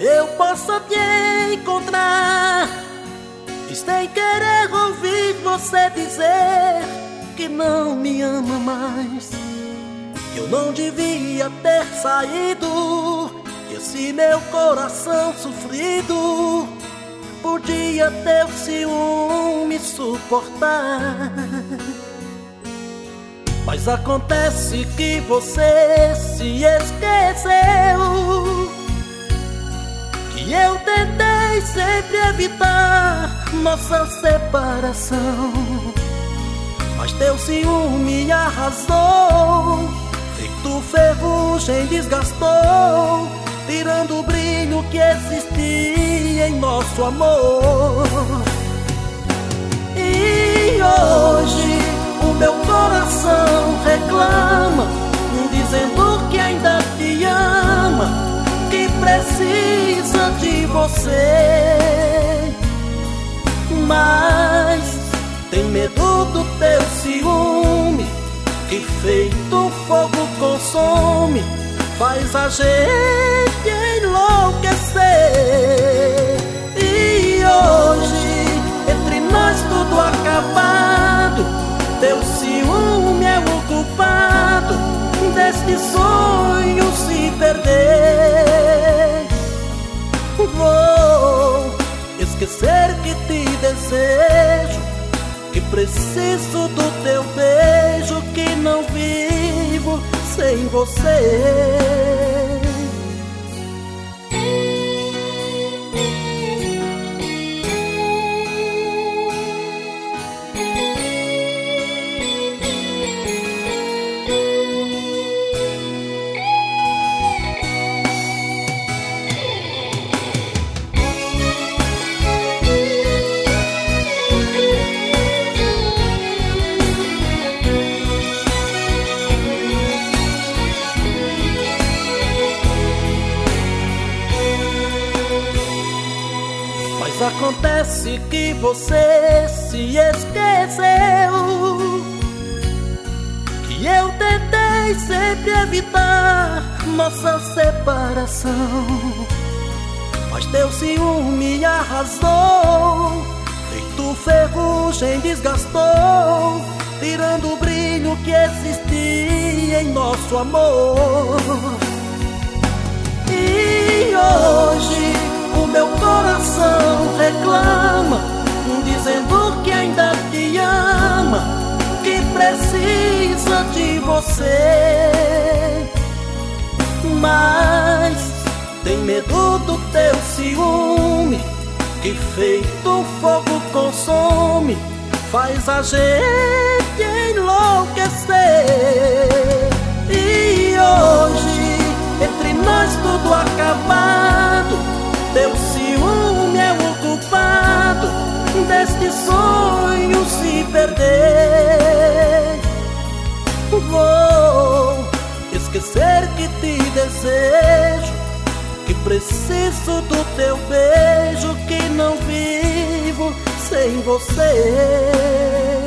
eu possa te encontrar e sem querer ouvir você dizer que não me ama mais, que eu não devia ter saído, que esse meu coração sofrido podia teu ciúme suportar. Mas acontece que você se esqueceu que eu tentei sempre evitar nossa separação, mas teu ciúme arrasou, feito ferrugem desgastou, tirando o brilho que existia em nosso amor. E hoje o meu coração reclama, dizendo que ainda te ama, que precisa de você, mas tem medo do teu ciúme, que feito fogo consome, faz a gente enlouquecer. E hoje, entre nós tudo acabado, teu ciúme é o culpado deste sonho se perder. Vou esquecer que te desejo, que preciso do teu beijo, que não vivo sem você. Mas acontece que você se esqueceu que eu tentei sempre evitar nossa separação, mas teu ciúme arrasou, feito ferrugem desgastou, tirando o brilho que existia em nosso amor. E hoje o meu coração reclama, dizendo que ainda te ama, que precisa de você, mas tem medo do teu ciúme, que feito fogo consome, faz a gente enlouquecer. E hoje, entre nós tudo acabado, teu ciúme é o culpado deste sonho se perder. Vou esquecer que te desejo, que preciso do teu beijo, que não vivo sem você.